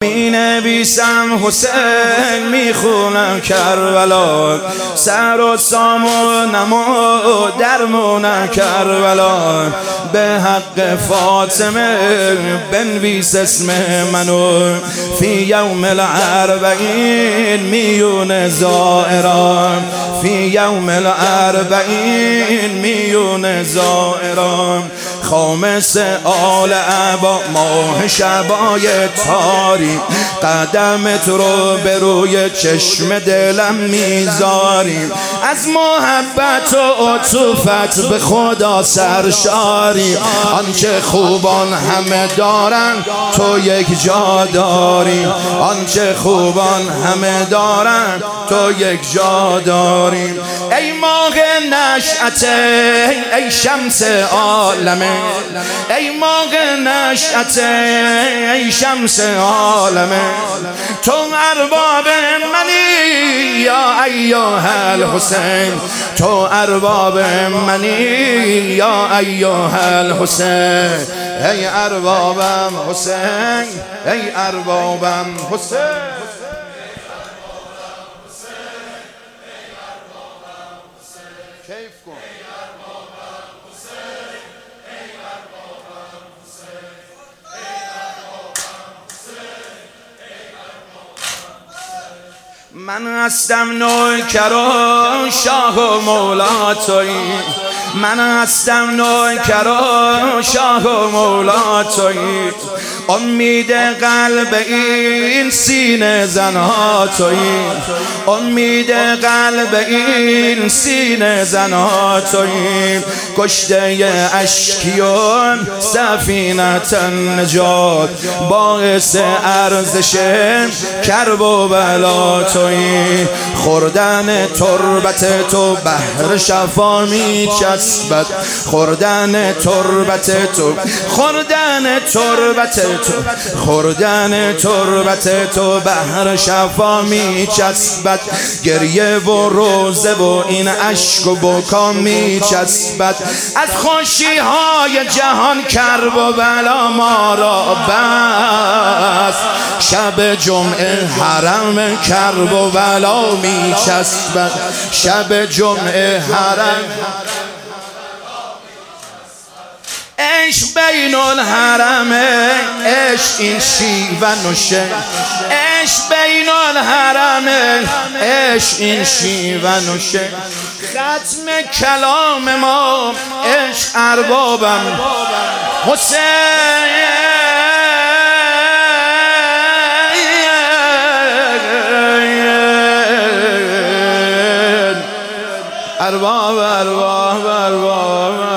می نویسم حسین میخونم کربلا، سر و سامونم و درمونم کربلا، به حق فاطمه بنویس اسم منو، فی یوم الاربعین میون زائران، فی یوم الاربعین میون زائران، خامس آل عبا ماه شبای تاری، قدمت رو به روی چشم دلم میذاری، از محبت و عطوفت به خدا سرشاری، آنچه خوبان همه دارن تو یک جا داری، آنچه خوبان همه دارن تو یک جا داری، ای ماه نشأت ای شمس عالمه، ای ماه نشأت ای شمس عالمه، تو ارباب منی یا ایها الحسین، تو ارباب منی یا ایها الحسین، ای اربابم حسین، ای اربابم حسین. کیف کن. من هستم نوکر و شاه و مولا تویی، من هستم نوکر و شاه و مولا تویی، امید قلب این سینه زنها تویی، امید قلب این سینه زنها تویی، کشته اشکیان سفینت النجات، باعث ارزش کرب و بلا تویی، خوردن تربت تو بحر شفا می چسبد، خوردن تربت تو، خوردن تربت تو، خوردن تربت تو بحر شفا می چسبد، گریه و روزه و این اشک و بکا می چسبد، از خوشی های جهان کرب و بلا ما را بس، شب جمعه حرم کرب و بلا می چسبد، شب جمعه حرم، عشق بین الحرمه، عشق این شیوه نوشه، عشق بین الحرمه، عشق این شیوه نوشه، ختم کلام ما عشق اربابم حسین، ارباب ارباب ارباب